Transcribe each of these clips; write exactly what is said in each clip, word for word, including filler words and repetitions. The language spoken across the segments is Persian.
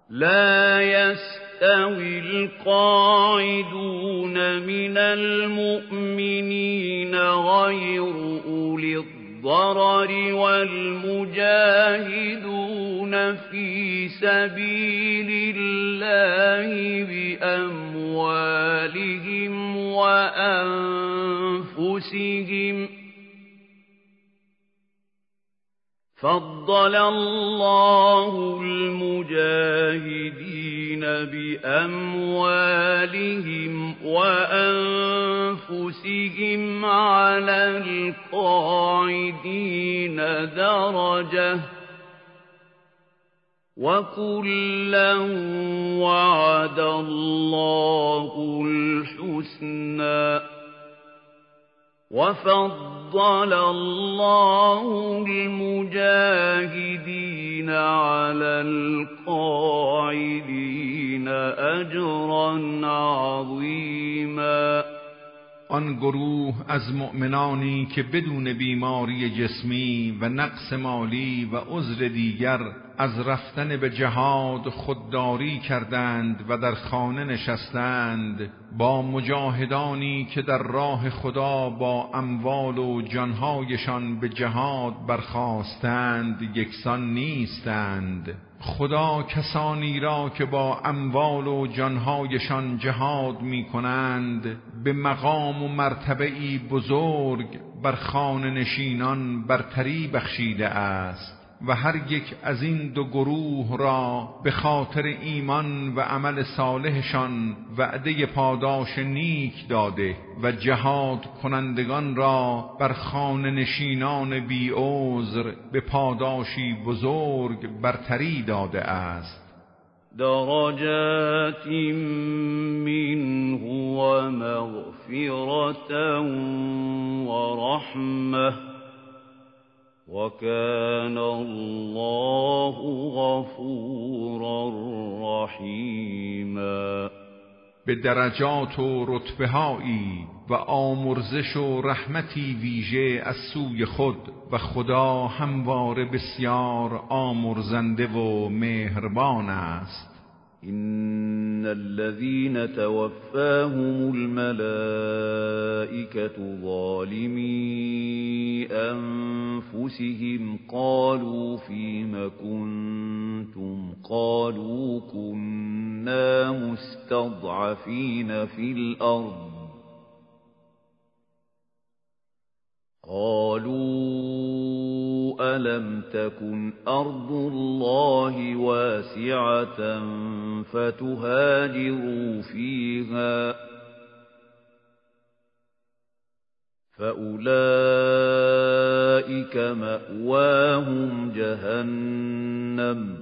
لا يستوي القاعدون من المؤمنين غير أولي الضرر والمجاهدون في سبيل الله بأموالهم وأنفسهم فضل الله المجاهدين بأموالهم وأنفسهم على القاعدين درجة وكلا وعد الله الحسنى وفضل الله المجاهدين على القاعدين أجرا عظيما. آن گروه از مؤمنانی که بدون بیماری جسمی و نقص مالی و عذر دیگر از رفتن به جهاد خودداری کردند و در خانه نشستند، با مجاهدانی که در راه خدا با اموال و جانهایشان به جهاد برخاستند یکسان نیستند. خدا کسانی را که با اموال و جانهایشان جهاد می کنند به مقام و مرتبه‌ای بزرگ بر خانه نشینان برتری بخشیده است و هر یک از این دو گروه را به خاطر ایمان و عمل صالحشان وعده پاداش نیک داده و جهاد کنندگان را بر خانه نشینان بی عذر به پاداشی بزرگ برتری داده است. درجات منه و مغفرة و رحمه وَكَانَ اللَّهُ غَفُورًا رَحِيمًا. به درجات و رتبه‌هایی و آمرزش و رحمتی ویژه از سوی خود و خدا همواره بسیار آمرزنده و مهربان است. إن الذين توفاهم الملائكة ظالمي أنفسهم قالوا فيم كنتم قالوا كنا مستضعفين في الأرض قالوا ألم تكن أرض الله واسعة فتهاجروا فيها فأولئك مأواهم جهنم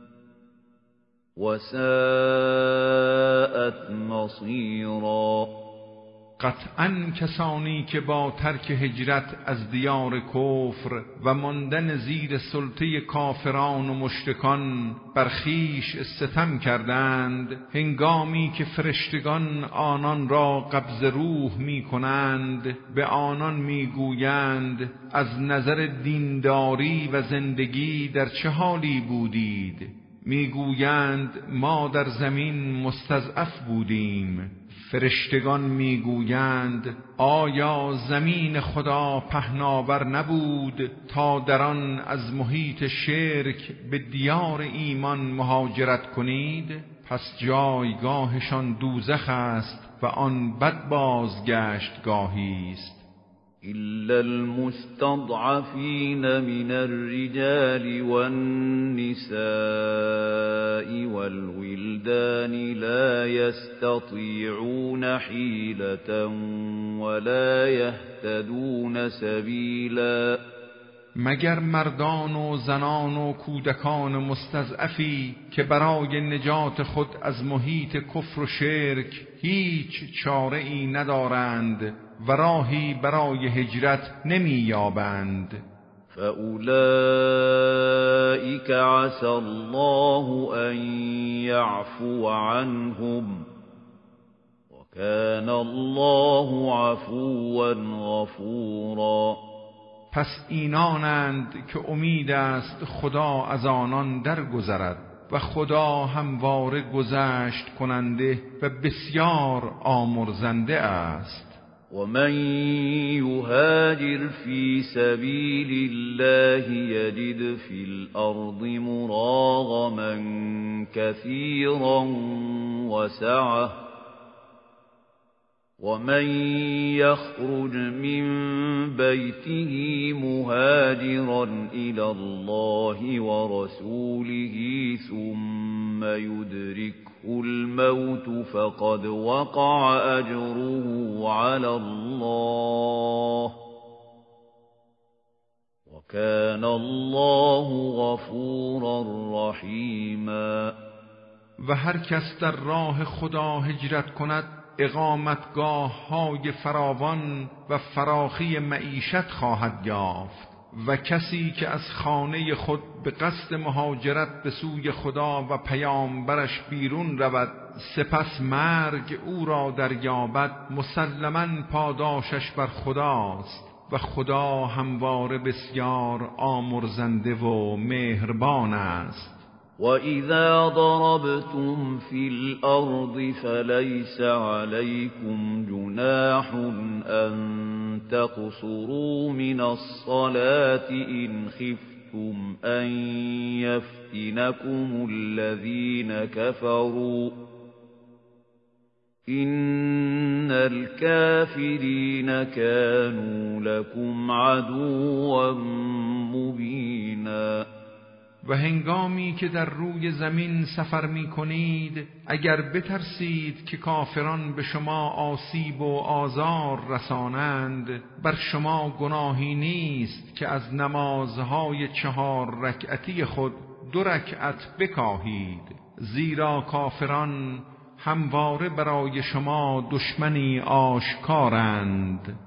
وساءت مصيرا. قطعاً کسانی که با ترک هجرت از دیار کفر و ماندن زیر سلطه کافران و مشرکان بر خویش ستم کردند، هنگامی که فرشتگان آنان را قبض روح می کنند به آنان می گویند از نظر دینداری و زندگی در چه حالی بودید؟ می گویند ما در زمین مستضعف بودیم. فرشتگان میگویند آیا زمین خدا پهناور نبود تا در آن از محیط شرک به دیار ایمان مهاجرت کنید؟ پس جایگاهشان دوزخ است و آن بد بازگشتگاهی است. إلا المستضعفين من الرجال والنساء والولدان لا يستطيعون حيلة ولا يهتدون سبيلا. مگر مردان و زنان و کودکان مستضعفی که برای نجات خود از محیط کفر و شرک هیچ چاره ای ندارند و راهی برای هجرت نمی یابند. فأولئك عسى الله أن يعفو عنهم وكان الله عفوا غفورا. پس اینانند که امید است خدا از آنان درگذرد و خدا همواره گذشت کننده و بسیار آمرزنده است. ومن يهاجر في سبيل الله يجد في الأرض مراغما كثيرا وسعة ومن يخرج من بيته مهاجرا إلى الله ورسوله ثم يدركه الموت فقد وقع أجره على الله وكان الله غفورا رحيما. و هر کس در راه خدا هجرت کند اقامتگاه های فراوان و فراخی معیشت خواهد یافت و کسی که از خانه خود به قصد مهاجرت به سوی خدا و پیامبرش بیرون رود سپس مرگ او را دریابد مسلماً پاداشش بر خداست و خدا همواره بسیار آمرزنده و مهربان است. وَإِذَا ضَرَبْتُمْ فِي الْأَرْضِ فَلَيْسَ عَلَيْكُمْ جُنَاحٌ أَن تَقْصُرُوا مِنَ الصَّلَاةِ إِنْ خِفْتُمْ أَن يَفْتِنَكُمُ الَّذِينَ كَفَرُوا إِنَّ الْكَافِرِينَ كَانُوا لَكُمْ عَدُوًّا مُبِينًا. و هنگامی که در روی زمین سفر می کنید اگر بترسید که کافران به شما آسیب و آزار رسانند بر شما گناهی نیست که از نمازهای چهار رکعتی خود دو رکعت بکاهید، زیرا کافران همواره برای شما دشمنی آشکارند.